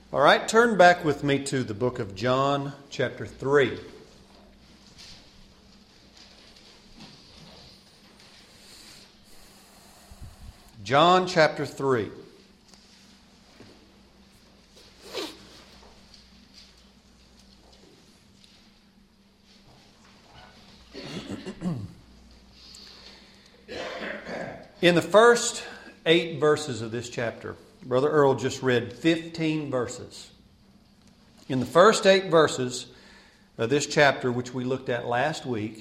All right, turn back with me to the book of John, chapter 3. John, chapter 3. In the first 8 verses of this chapter, Brother Earl just read 15 verses. In the first 8 verses of this chapter, which we looked at last week,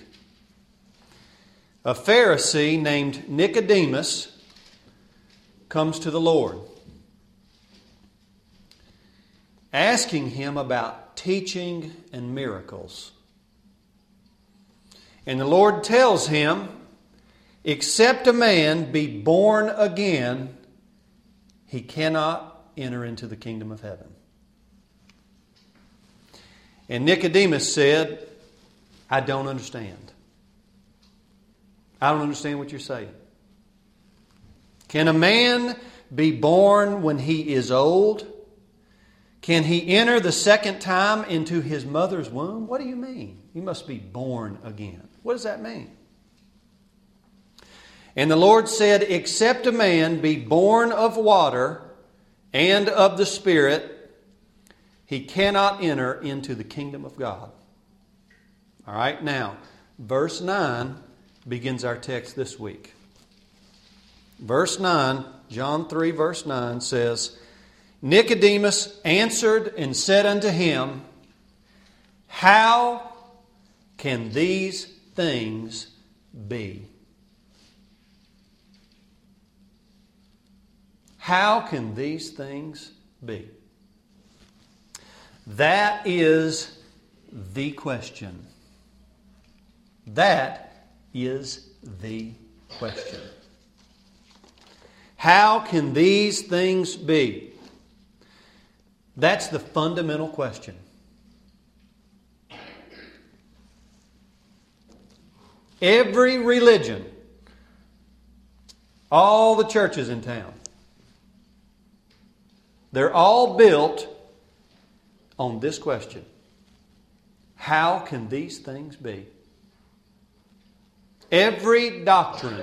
a Pharisee named Nicodemus comes to the Lord, asking Him about teaching and miracles. And the Lord tells him, except a man be born again, he cannot enter into the kingdom of heaven. And Nicodemus said, I don't understand. I don't understand what you're saying. Can a man be born when he is old? Can he enter the second time into his mother's womb? What do you mean? He must be born again. What does that mean? And the Lord said, except a man be born of water and of the Spirit, he cannot enter into the kingdom of God. All right, now, verse 9 begins our text this week. Verse 9, John 3, verse 9 says, Nicodemus answered and said unto him, how can these things be? How can these things be? That is the question. That is the question. How can these things be? That's the fundamental question. Every religion, all the churches in town, they're all built on this question. How can these things be? Every doctrine,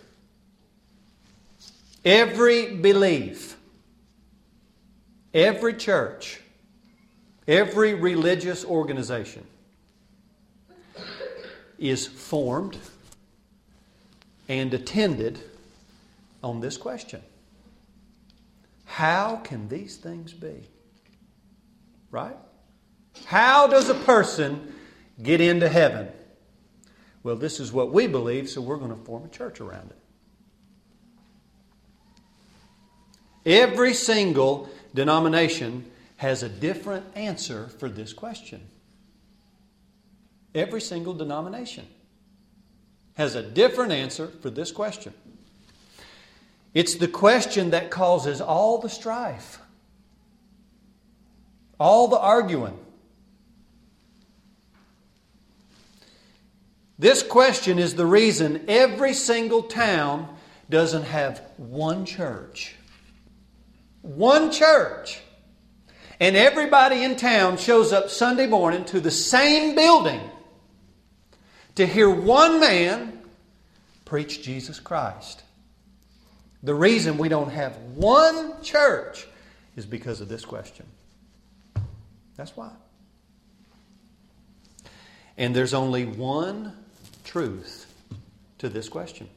every belief, every church, every religious organization is formed and attended on this question. How can these things be? Right? How does a person get into heaven? Well, this is what we believe, so we're going to form a church around it. Every single denomination has a different answer for this question. Every single denomination has a different answer for this question. It's the question that causes all the strife, all the arguing. This question is the reason every single town doesn't have one church. One church. And everybody in town shows up Sunday morning to the same building to hear one man preach Jesus Christ. The reason we don't have one church is because of this question. That's why. And there's only one truth to this question.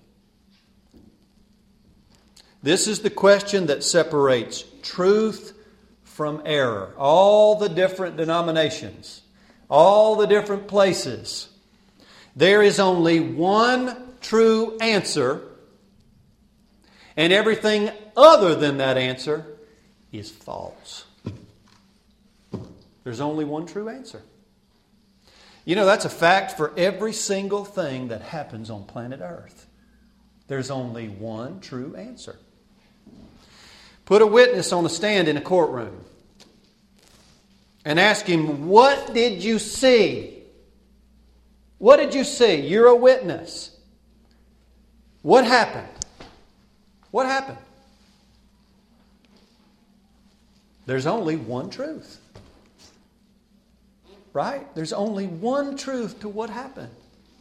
This is the question that separates truth from error. All the different denominations, all the different places, there is only one true answer, and everything other than that answer is false. There's only one true answer. You know, that's a fact for every single thing that happens on planet Earth. There's only one true answer. Put a witness on a stand in a courtroom and ask him, what did you see? What did you see? You're a witness. What happened? What happened? There's only one truth. Right? There's only one truth to what happened.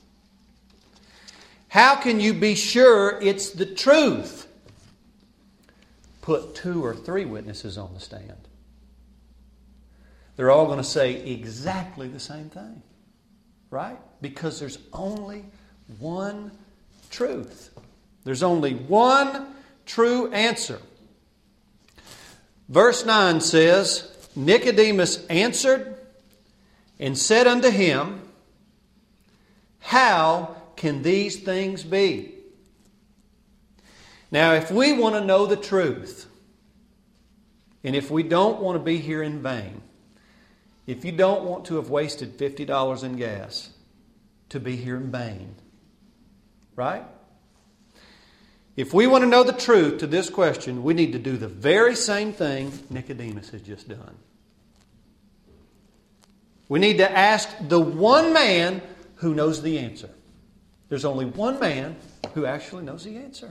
How can you be sure it's the truth? Put 2 or 3 witnesses on the stand. They're all going to say exactly the same thing. Right? Because there's only one truth. There's only one true answer. Verse 9 says, Nicodemus answered and said unto him, How can these things be? Now, if we want to know the truth, and if we don't want to be here in vain, if you don't want to have wasted $50 in gas to be here in vain, right? If we want to know the truth to this question, we need to do the very same thing Nicodemus has just done. We need to ask the one man who knows the answer. There's only one man who actually knows the answer.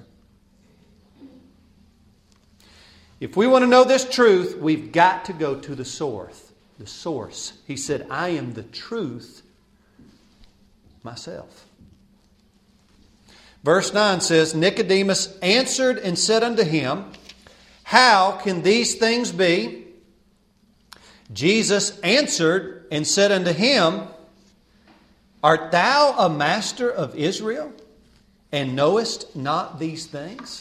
If we want to know this truth, we've got to go to the source. The source. He said, I am the truth myself. Verse 9 says, Nicodemus answered and said unto him, How can these things be? Jesus answered and said unto him, Art thou a master of Israel, and knowest not these things?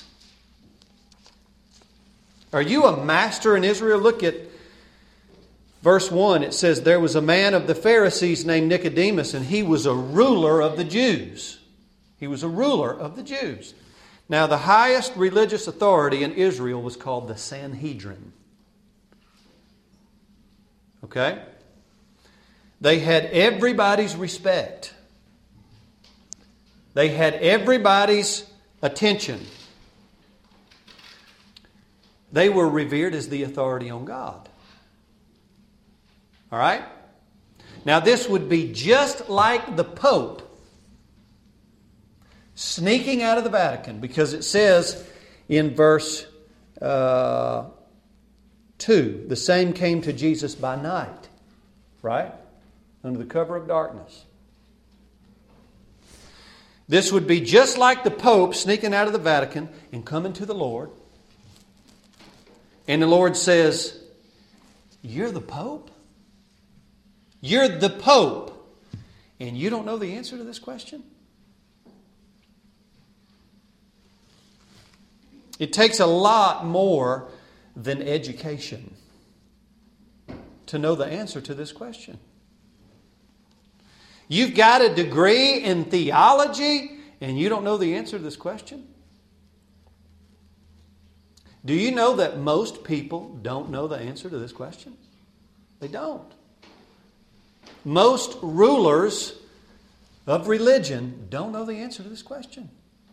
Are you a master in Israel? Look at verse 1. It says, There was a man of the Pharisees named Nicodemus, and he was a ruler of the Jews. He was a ruler of the Jews. Now, the highest religious authority in Israel was called the Sanhedrin. Okay? They had everybody's respect. They had everybody's attention. They were revered as the authority on God. All right? Now, this would be just like the Pope sneaking out of the Vatican, because it says in verse 2, the same came to Jesus by night, right? Under the cover of darkness. This would be just like the Pope sneaking out of the Vatican and coming to the Lord. And the Lord says, You're the Pope? You're the Pope. And you don't know the answer to this question? It takes a lot more than education to know the answer to this question. You've got a degree in theology and you don't know the answer to this question? Do you know that most people don't know the answer to this question? They don't. Most rulers of religion don't know the answer to this question.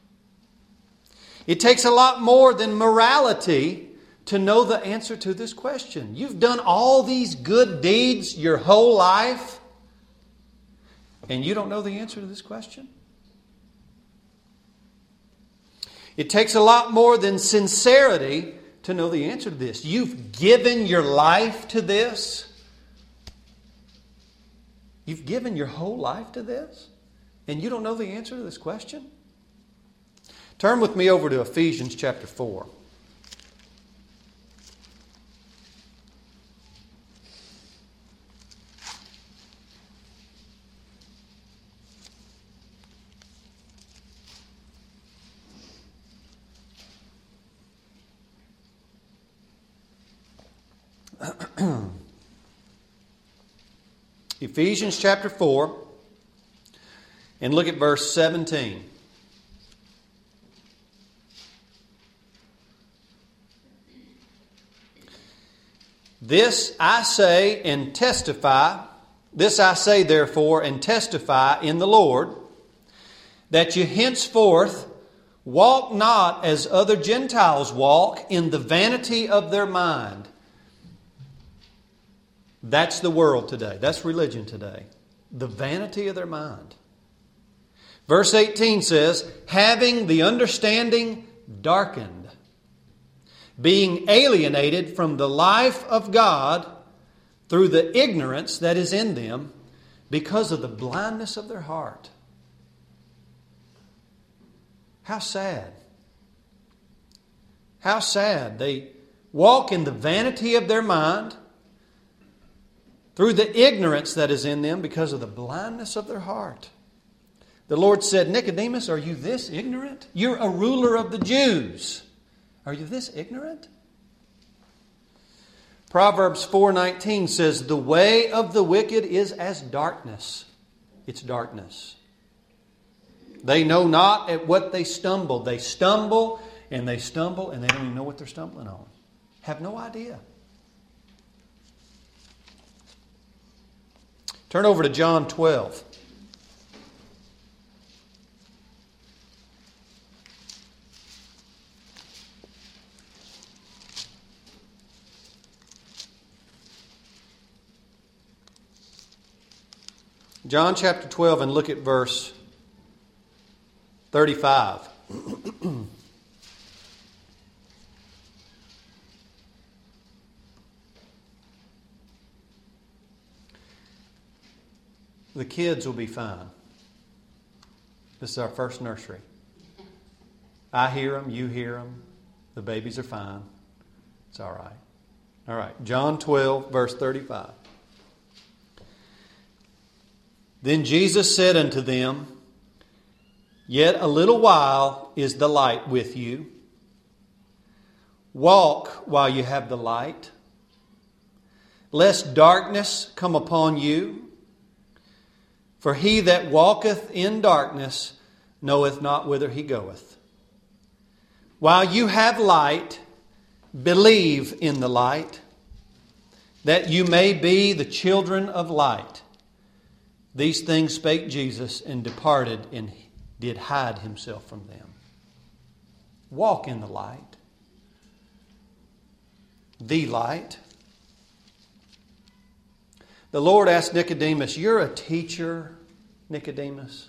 It takes a lot more than morality to know the answer to this question. You've done all these good deeds your whole life, and you don't know the answer to this question? It takes a lot more than sincerity to know the answer to this. You've given your life to this. You've given your whole life to this, and you don't know the answer to this question? Turn with me over to Ephesians chapter 4. Ephesians chapter 4, and look at verse 17. This I say therefore and testify in the Lord, that you henceforth walk not as other Gentiles walk, in the vanity of their mind. That's the world today. That's religion today. The vanity of their mind. Verse 18 says, having the understanding darkened, being alienated from the life of God through the ignorance that is in them because of the blindness of their heart. How sad. How sad. They walk in the vanity of their mind through the ignorance that is in them because of the blindness of their heart. The Lord said, Nicodemus, are you this ignorant? You're a ruler of the Jews. Are you this ignorant? Proverbs 4:19 says, the way of the wicked is as darkness. It's darkness. They know not at what they stumble. They stumble and they stumble and they don't even know what they're stumbling on. Have no idea. Turn over to John 12. John chapter 12 and look at verse 35. The kids will be fine. This is our first nursery. I hear them, you hear them. The babies are fine. It's all right. All right, John 12, verse 35. Then Jesus said unto them, yet a little while is the light with you. Walk while you have the light, lest darkness come upon you. For he that walketh in darkness knoweth not whither he goeth. While you have light, believe in the light, that you may be the children of light. These things spake Jesus, and departed, and did hide himself from them. Walk in the light. The light. The Lord asked Nicodemus, you're a teacher, Nicodemus,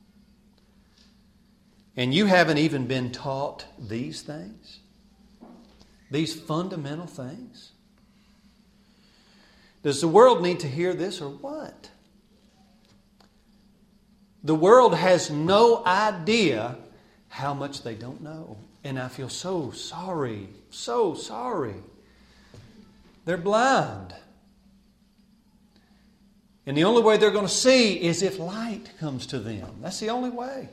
and you haven't even been taught these things? These fundamental things? Does the world need to hear this or what? The world has no idea how much they don't know. And I feel so sorry, so sorry. They're blind. And the only way they're going to see is if light comes to them. That's the only way.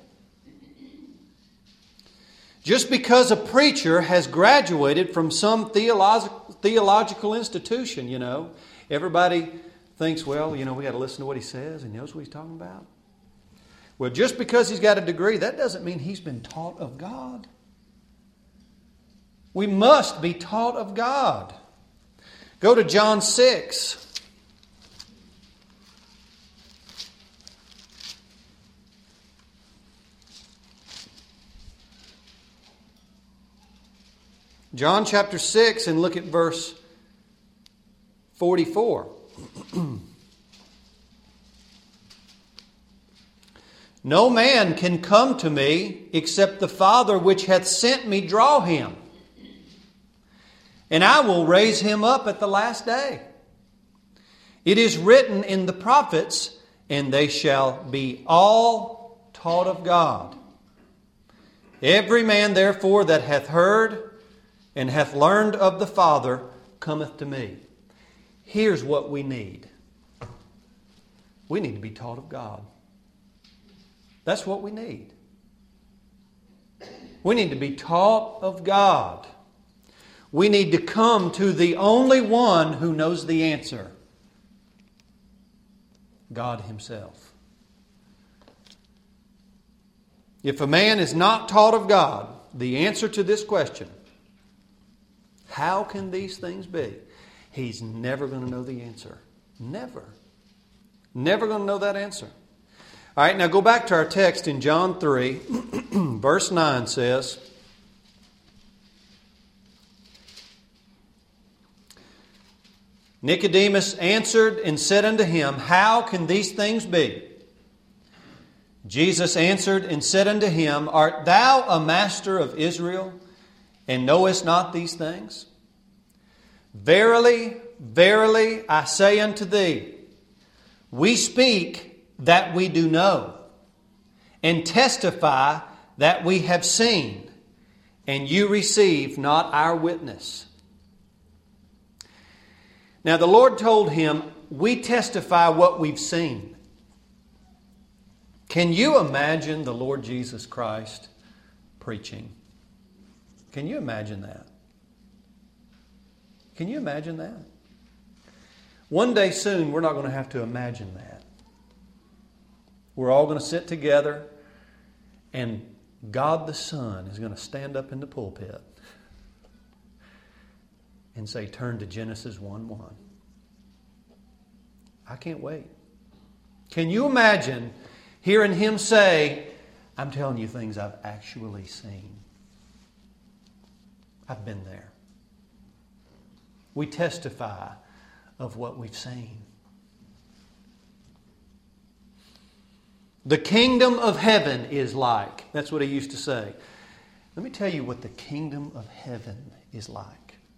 Just because a preacher has graduated from some theological institution, everybody thinks, we got to listen to what he says and knows what he's talking about. Well, just because he's got a degree, that doesn't mean he's been taught of God. We must be taught of God. Go to John 6. John chapter 6 and look at verse 44. No man can come to me except the Father which hath sent me draw him. And I will raise him up at the last day. It is written in the prophets, and they shall be all taught of God. Every man therefore that hath heard and hath learned of the Father cometh to me. Here's what we need. We need to be taught of God. That's what we need. We need to be taught of God. We need to come to the only one who knows the answer. God Himself. If a man is not taught of God, the answer to this question, how can these things be? He's never going to know the answer. Never. Never going to know that answer. All right, now go back to our text in John 3. Verse 9 says, Nicodemus answered and said unto him, how can these things be? Jesus answered and said unto him, art thou a master of Israel, and knowest not these things? Verily, verily, I say unto thee, we speak that we do know, and testify that we have seen, and you receive not our witness. Now the Lord told him, we testify what we've seen. Can you imagine the Lord Jesus Christ preaching? Can you imagine that? Can you imagine that? One day soon, we're not going to have to imagine that. We're all going to sit together, and God the Son is going to stand up in the pulpit and say, turn to Genesis 1:1. I can't wait. Can you imagine hearing Him say, I'm telling you things I've actually seen. I've been there. We testify of what we've seen. The kingdom of heaven is like. That's what He used to say. Let me tell you what the kingdom of heaven is like.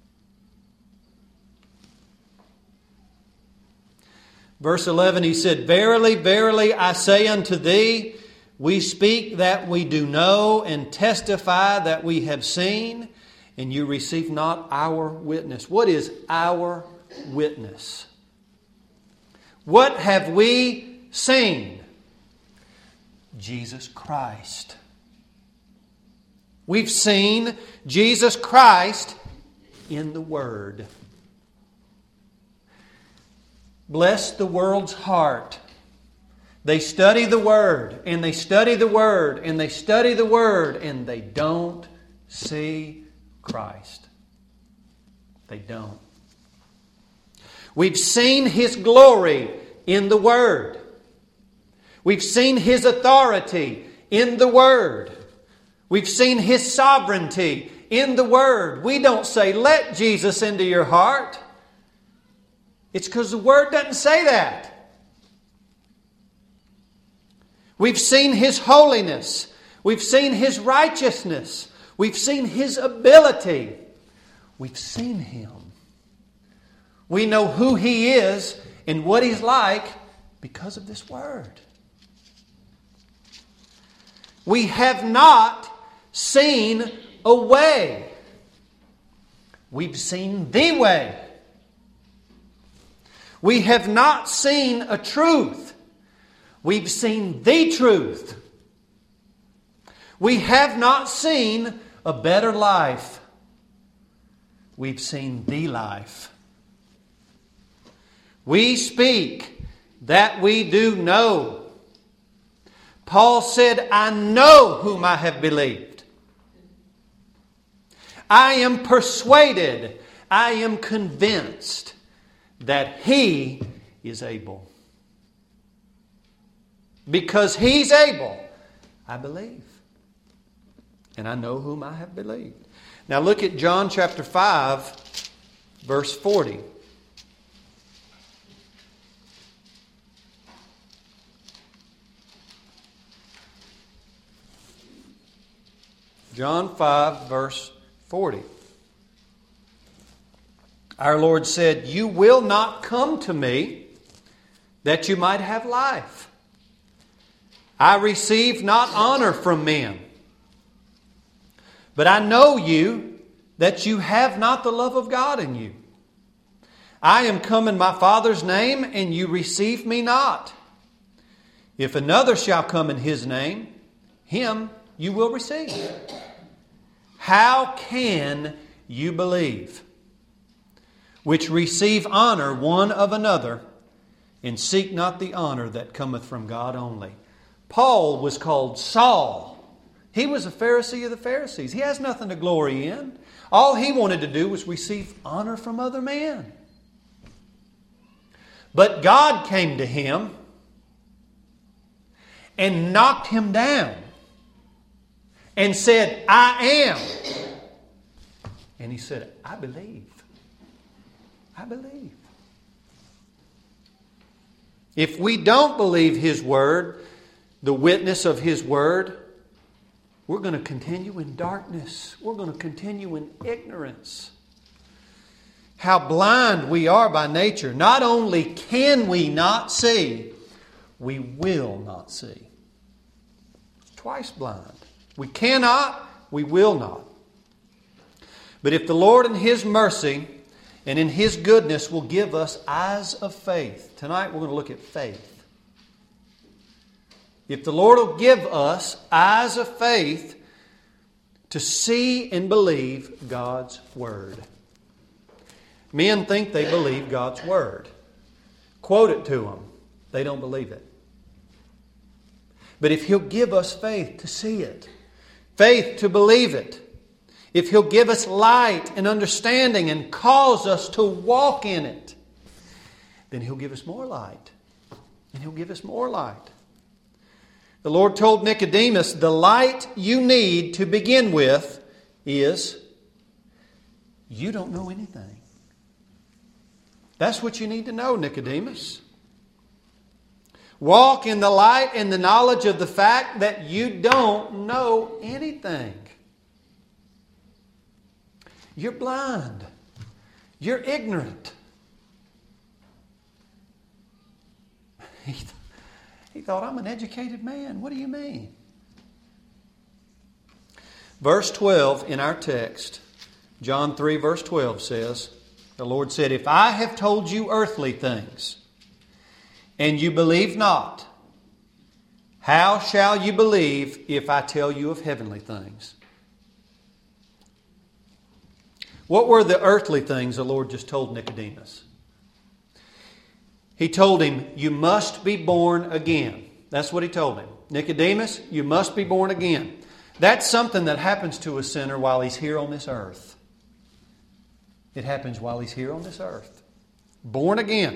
Verse 11, He said, Verily, verily, I say unto thee, we speak that we do know, and testify that we have seen, and you receive not our witness. What is our witness? What have we seen? Jesus Christ. We've seen Jesus Christ in the Word. Bless the world's heart. They study the Word, and they study the Word, and they study the Word, and they don't see Christ. They don't. We've seen His glory in the Word. We've seen His authority in the Word. We've seen His sovereignty in the Word. We don't say, let Jesus into your heart. It's because the Word doesn't say that. We've seen His holiness. We've seen His righteousness. We've seen His ability. We've seen Him. We know who He is and what He's like because of this Word. We have not seen a way. We've seen the way. We have not seen a truth. We've seen the truth. We have not seen a better life. We've seen the life. We speak that we do know. Paul said, I know whom I have believed. I am persuaded, I am convinced that He is able. Because He's able, I believe. And I know whom I have believed. Now look at John chapter 5, verse 40. John 5, verse 40. Our Lord said, you will not come to me that you might have life. I receive not honor from men. But I know you, that you have not the love of God in you. I am come in my Father's name, and you receive me not. If another shall come in His name, him you will receive. How can you believe, which receive honor one of another, and seek not the honor that cometh from God only? Paul was called Saul. He was a Pharisee of the Pharisees. He has nothing to glory in. All he wanted to do was receive honor from other men. But God came to him and knocked him down and said, I am. And he said, I believe. I believe. If we don't believe His Word, the witness of His Word, we're going to continue in darkness. We're going to continue in ignorance. How blind we are by nature. Not only can we not see, we will not see. Twice blind. We cannot, we will not. But if the Lord in His mercy and in His goodness will give us eyes of faith. Tonight we're going to look at faith. If the Lord will give us eyes of faith to see and believe God's Word. Men think they believe God's Word. Quote it to them. They don't believe it. But if He'll give us faith to see it, faith to believe it, if He'll give us light and understanding and cause us to walk in it, then He'll give us more light. And He'll give us more light. The Lord told Nicodemus, the light you need to begin with is you don't know anything. That's what you need to know, Nicodemus. Walk in the light and the knowledge of the fact that you don't know anything. You're blind. You're ignorant. He thought, I'm an educated man. What do you mean? Verse 12 in our text, John 3 verse 12 says, the Lord said, if I have told you earthly things, and you believe not, how shall you believe if I tell you of heavenly things? What were the earthly things the Lord just told Nicodemus? He told him, you must be born again. That's what He told him. Nicodemus, you must be born again. That's something that happens to a sinner while he's here on this earth. It happens while he's here on this earth. Born again.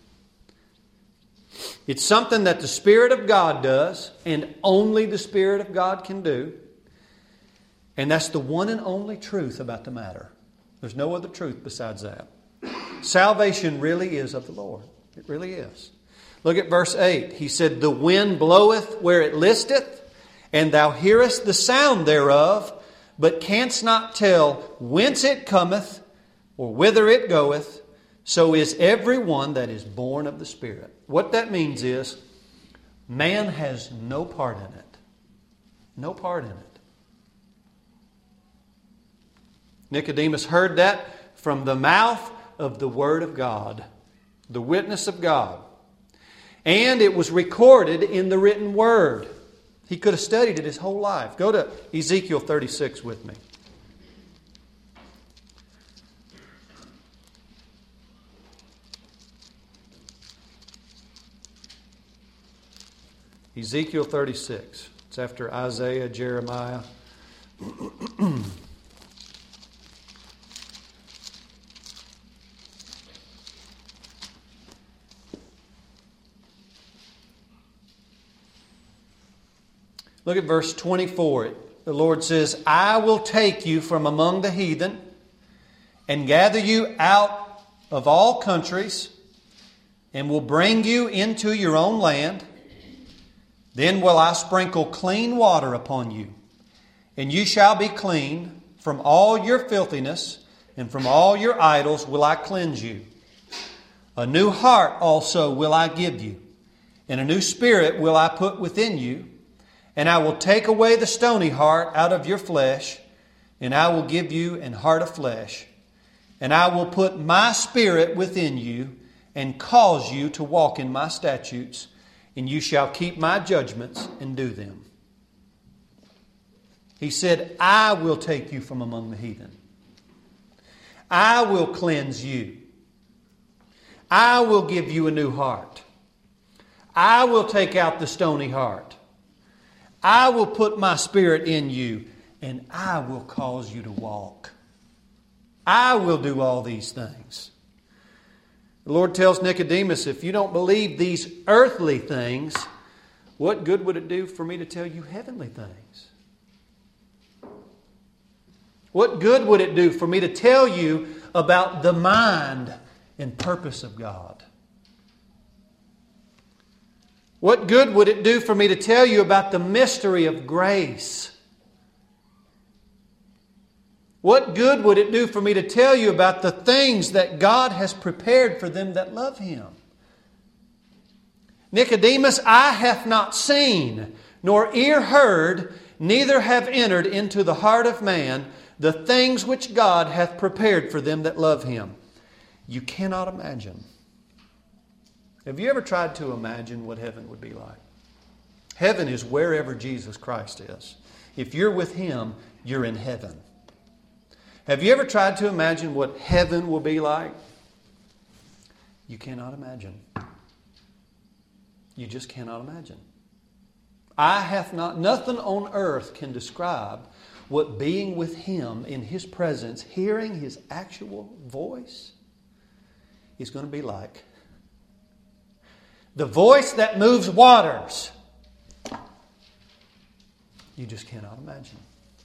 It's something that the Spirit of God does, and only the Spirit of God can do. And that's the one and only truth about the matter. There's no other truth besides that. Salvation really is of the Lord. It really is. Look at verse 8. He said, the wind bloweth where it listeth, and thou hearest the sound thereof, but canst not tell whence it cometh, or whither it goeth. So is every one that is born of the Spirit. What that means is, man has no part in it. No part in it. Nicodemus heard that from the mouth of the Word of God. The witness of God. And it was recorded in the written Word. He could have studied it his whole life. Go to Ezekiel 36 with me. Ezekiel 36. It's after Isaiah, Jeremiah. Look at verse 24. The Lord says, I will take you from among the heathen and gather you out of all countries and will bring you into your own land. Then will I sprinkle clean water upon you, and you shall be clean. From all your filthiness and from all your idols will I cleanse you. A new heart also will I give you, and a new spirit will I put within you. And I will take away the stony heart out of your flesh, and I will give you an heart of flesh. And I will put my spirit within you, and cause you to walk in my statutes, and you shall keep my judgments and do them. He said, I will take you from among the heathen. I will cleanse you. I will give you a new heart. I will take out the stony heart. I will put my spirit in you, and I will cause you to walk. I will do all these things. The Lord tells Nicodemus, if you don't believe these earthly things, what good would it do for me to tell you heavenly things? What good would it do for me to tell you about the mind and purpose of God? What good would it do for me to tell you about the mystery of grace? What good would it do for me to tell you about the things that God has prepared for them that love Him? Nicodemus, eye hath not seen, nor ear heard, neither have entered into the heart of man the things which God hath prepared for them that love Him. You cannot imagine. Have you ever tried to imagine what heaven would be like? Heaven is wherever Jesus Christ is. If you're with Him, you're in heaven. Have you ever tried to imagine what heaven will be like? You cannot imagine. You just cannot imagine. Nothing on earth can describe what being with Him in His presence, hearing His actual voice, is going to be like. The voice that moves waters. You just cannot imagine.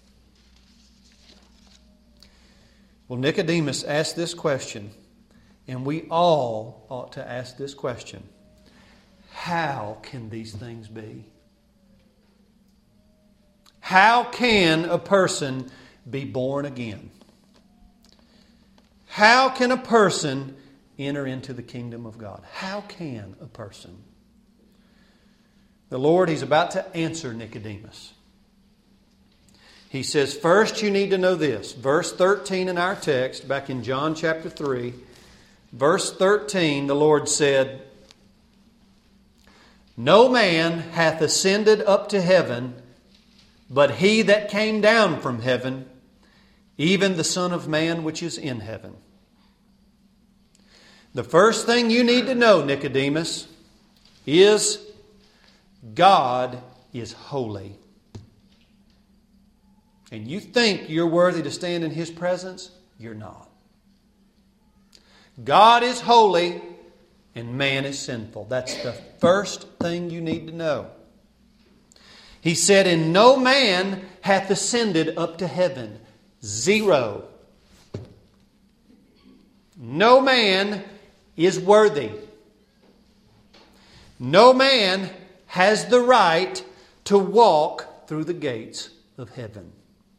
Well, Nicodemus asked this question, and we all ought to ask this question. How can these things be? How can a person be born again? How can a person enter into the kingdom of God? How can a person? The Lord, He's about to answer Nicodemus. He says, first you need to know this. Verse 13 in our text, back in John chapter 3, verse 13, the Lord said, No man hath ascended up to heaven, but He that came down from heaven, even the Son of Man which is in heaven. The first thing you need to know, Nicodemus, is God is holy. And you think you're worthy to stand in His presence? You're not. God is holy and man is sinful. That's the first thing you need to know. He said, and no man hath ascended up to heaven. Zero. No man is worthy. No man has the right to walk through the gates of heaven.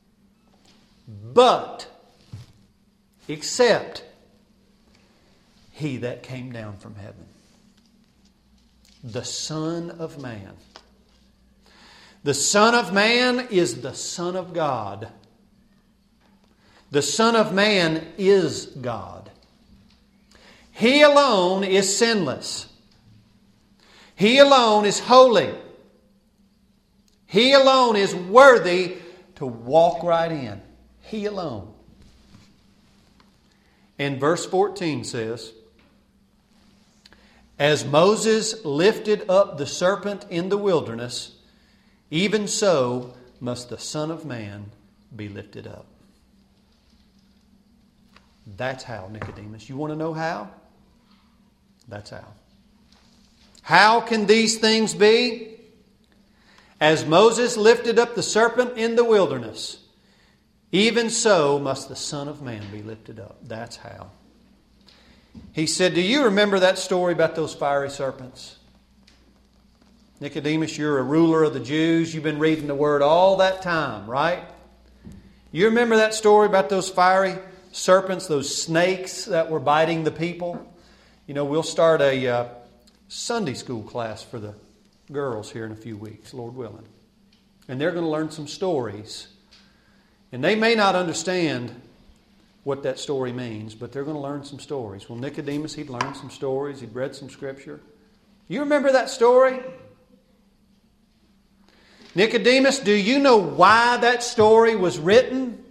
But, except He that came down from heaven. The Son of Man. The Son of Man is the Son of God. The Son of Man is God. He alone is sinless. He alone is holy. He alone is worthy to walk right in. He alone. And verse 14 says, As Moses lifted up the serpent in the wilderness, even so must the Son of Man be lifted up. That's how, Nicodemus. You want to know how? That's how. How can these things be? As Moses lifted up the serpent in the wilderness, even so must the Son of Man be lifted up. That's how. He said, do you remember that story about those fiery serpents? Nicodemus, you're a ruler of the Jews. You've been reading the Word all that time, right? You remember that story about those fiery serpents, those snakes that were biting the people? You know, we'll start a Sunday school class for the girls here in a few weeks, Lord willing. And they're going to learn some stories. And they may not understand what that story means, but they're going to learn some stories. Well, Nicodemus, he'd learned some stories. He'd read some Scripture. You remember that story? Nicodemus, do you know why that story was written?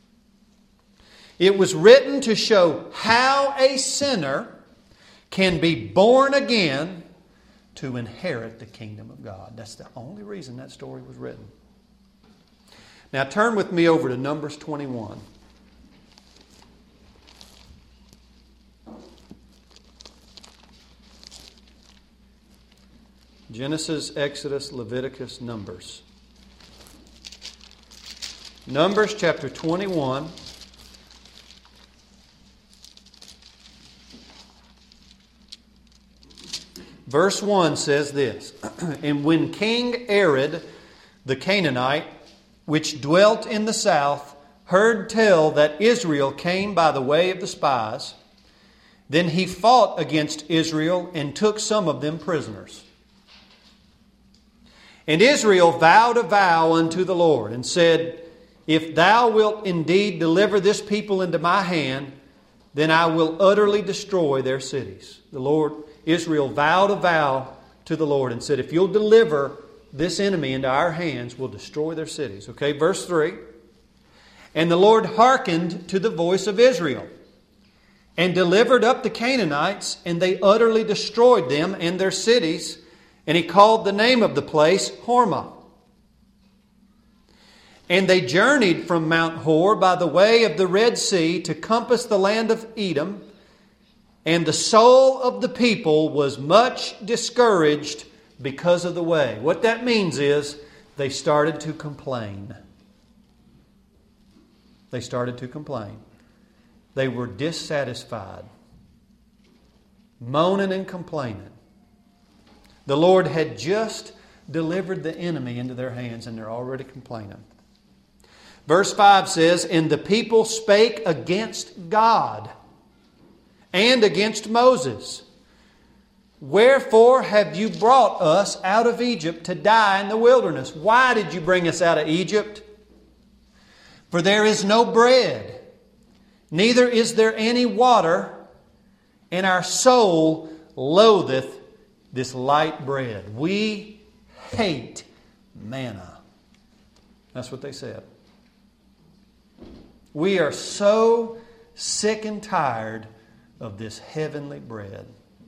It was written to show how a sinner can be born again to inherit the kingdom of God. That's the only reason that story was written. Now turn with me over to Numbers 21. Genesis, Exodus, Leviticus, Numbers. Numbers chapter 21. Verse 1 says this, And when King Arad the Canaanite, which dwelt in the south, heard tell that Israel came by the way of the spies, then he fought against Israel and took some of them prisoners. And Israel vowed a vow unto the Lord and said, If thou wilt indeed deliver this people into my hand, then I will utterly destroy their cities. Israel vowed a vow to the Lord and said, if you'll deliver this enemy into our hands, we'll destroy their cities. Okay, verse 3. And the Lord hearkened to the voice of Israel and delivered up the Canaanites, and they utterly destroyed them and their cities. And he called the name of the place Hormah. And they journeyed from Mount Hor by the way of the Red Sea to compass the land of Edom. And the soul of the people was much discouraged because of the way. What that means is they started to complain. They started to complain. They were dissatisfied, moaning and complaining. The Lord had just delivered the enemy into their hands, and they're already complaining. Verse 5 says, And the people spake against God and against Moses. Wherefore have you brought us out of Egypt to die in the wilderness? Why did you bring us out of Egypt? For there is no bread, neither is there any water, and our soul loatheth this light bread. We hate manna. That's what they said. We are so sick and tired of this heavenly bread.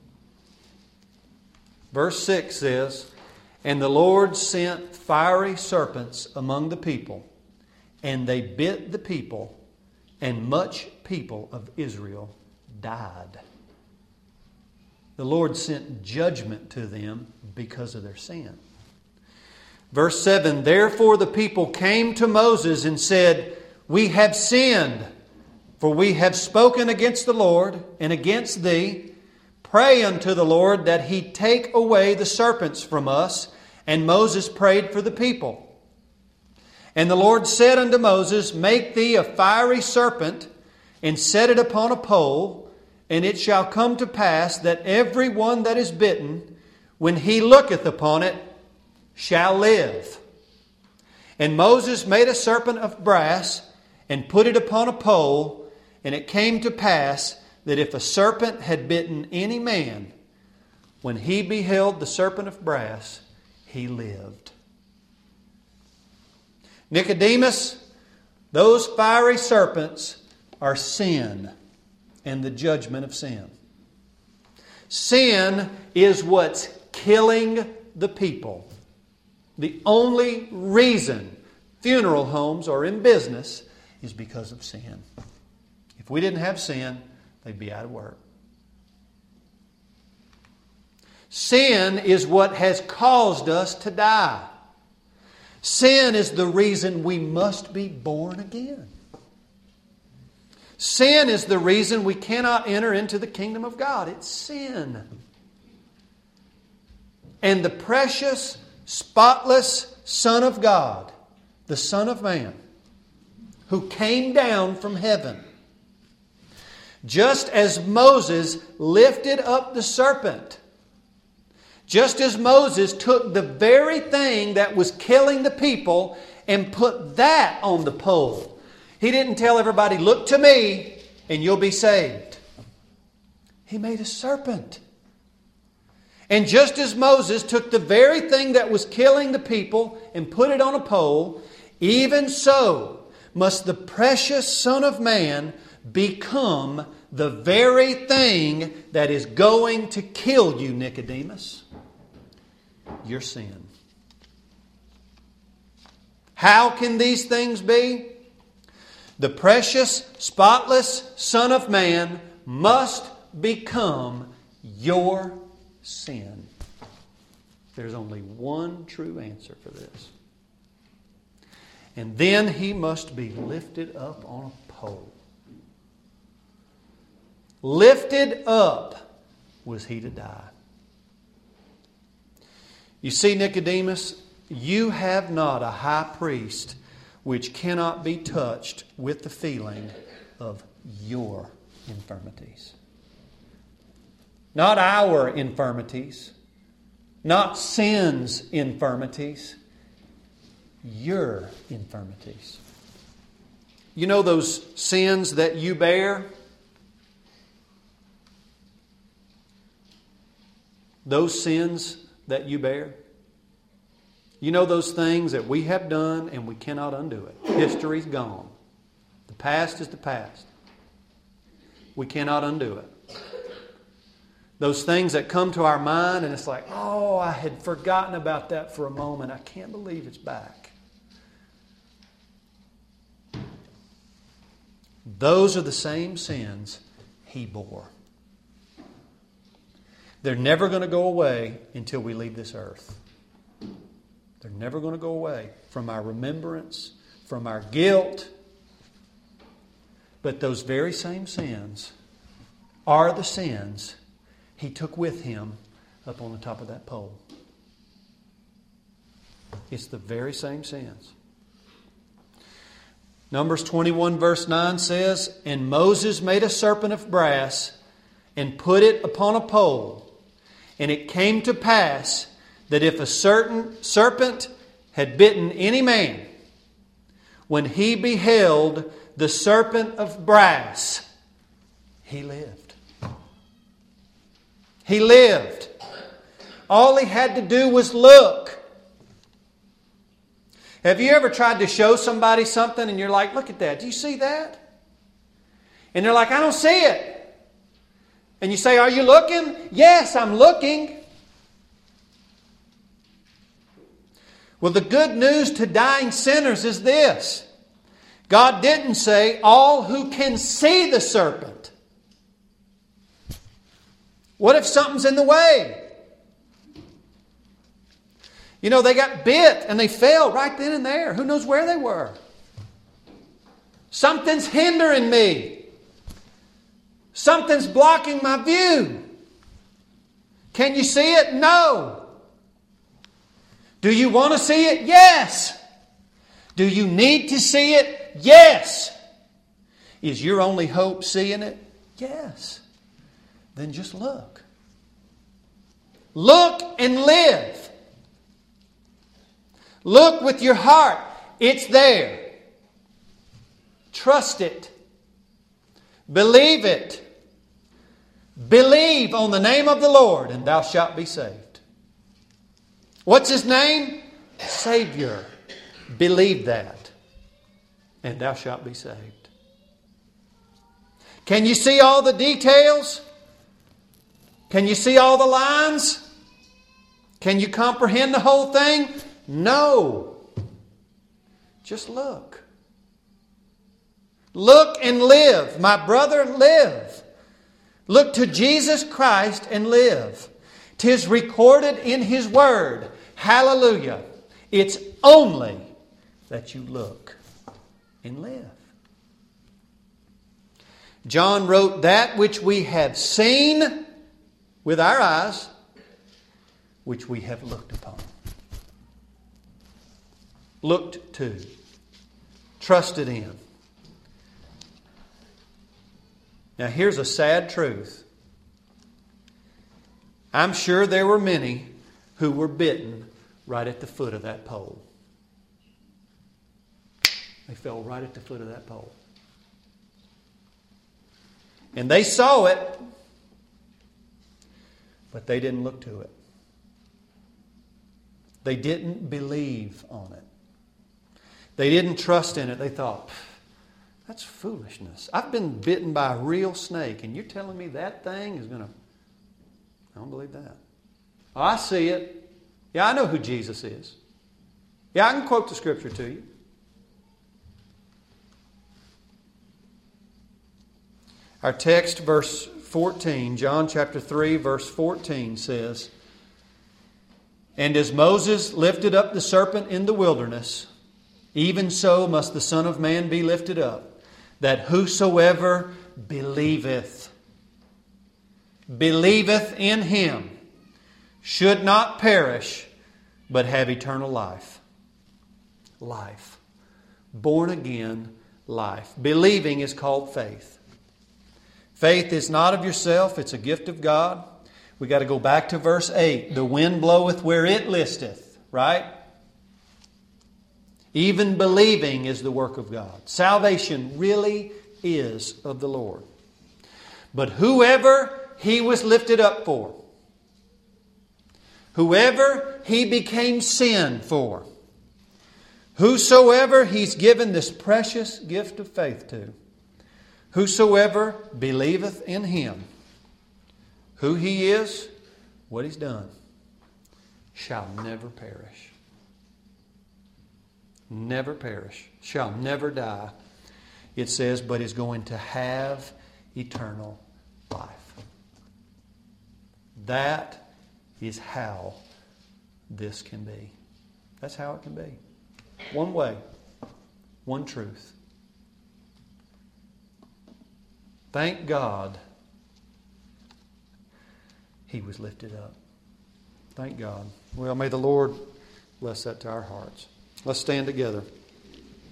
Verse 6 says, And the Lord sent fiery serpents among the people, and they bit the people, and much people of Israel died. The Lord sent judgment to them because of their sin. Verse 7, Therefore the people came to Moses and said, We have sinned, for we have spoken against the Lord and against thee. Pray unto the Lord that He take away the serpents from us. And Moses prayed for the people. And the Lord said unto Moses, Make thee a fiery serpent, and set it upon a pole, and it shall come to pass that every one that is bitten, when he looketh upon it, shall live. And Moses made a serpent of brass, and put it upon a pole, and it came to pass that if a serpent had bitten any man, when he beheld the serpent of brass, he lived. Nicodemus, those fiery serpents are sin and the judgment of sin. Sin is what's killing the people. The only reason funeral homes are in business is because of sin. If we didn't have sin, they'd be out of work. Sin is what has caused us to die. Sin is the reason we must be born again. Sin is the reason we cannot enter into the kingdom of God. It's sin. And the precious, spotless Son of God, the Son of Man, who came down from heaven, just as Moses lifted up the serpent, just as Moses took the very thing that was killing the people and put that on the pole. He didn't tell everybody, look to me and you'll be saved. He made a serpent. And just as Moses took the very thing that was killing the people and put it on a pole, even so must the precious Son of Man become the very thing that is going to kill you, Nicodemus. Your sin. How can these things be? The precious, spotless Son of Man must become your sin. There's only one true answer for this. And then He must be lifted up on a pole. Lifted up was He to die. You see, Nicodemus, you have not a high priest which cannot be touched with the feeling of your infirmities. Not our infirmities, not sin's infirmities, your infirmities. You know those sins that you bear? Those sins that you bear? You know those things that we have done and we cannot undo it. History's gone. The past is the past. We cannot undo it. Those things that come to our mind and it's like, oh, I had forgotten about that for a moment. I can't believe it's back. Those are the same sins He bore. They're never going to go away until we leave this earth. They're never going to go away from our remembrance, from our guilt. But those very same sins are the sins He took with Him up on the top of that pole. It's the very same sins. Numbers 21 verse 9 says, "And Moses made a serpent of brass and put it upon a pole. And it came to pass that if a certain serpent had bitten any man, when he beheld the serpent of brass, he lived." He lived. All he had to do was look. Have you ever tried to show somebody something and you're like, look at that, do you see that? And they're like, I don't see it. And you say, are you looking? Yes, I'm looking. Well, the good news to dying sinners is this. God didn't say all who can see the serpent. What if something's in the way? You know, they got bit and they fell right then and there. Who knows where they were? Something's hindering me. Something's blocking my view. Can you see it? No. Do you want to see it? Yes. Do you need to see it? Yes. Is your only hope seeing it? Yes. Then just look. Look and live. Look with your heart. It's there. Trust it. Believe it. Believe on the name of the Lord and thou shalt be saved. What's His name? Savior. Believe that and thou shalt be saved. Can you see all the details? Can you see all the lines? Can you comprehend the whole thing? No. Just look. Look and live. My brother, live. Look to Jesus Christ and live. 'Tis recorded in His Word. Hallelujah. It's only that you look and live. John wrote, that which we have seen with our eyes, which we have looked upon. Looked to. Trusted in. Now here's a sad truth. I'm sure there were many who were bitten right at the foot of that pole. They fell right at the foot of that pole. And they saw it, but they didn't look to it. They didn't believe on it. They didn't trust in it. They thought, that's foolishness. I've been bitten by a real snake, and you're telling me that thing is going to... I don't believe that. Oh, I see it. Yeah, I know who Jesus is. Yeah, I can quote the Scripture to you. Our text, verse 14, John chapter 3, verse 14 says, "And as Moses lifted up the serpent in the wilderness, even so must the Son of Man be lifted up, that whosoever believeth in Him should not perish, but have eternal life." Life. born again life. Believing is called faith. Faith is not of yourself, it's a gift of God. We got to go back to verse 8. The wind bloweth where it listeth, right? Even believing is the work of God. Salvation really is of the Lord. But whoever He was lifted up for, whoever He became sin for, whosoever He's given this precious gift of faith to, whosoever believeth in Him, who He is, what He's done, shall never perish. Never perish. Shall never die. It says, but is going to have eternal life. That is how this can be. That's how it can be. One way. One truth. Thank God He was lifted up. Thank God. Well, may the Lord bless that to our hearts. Let's stand together.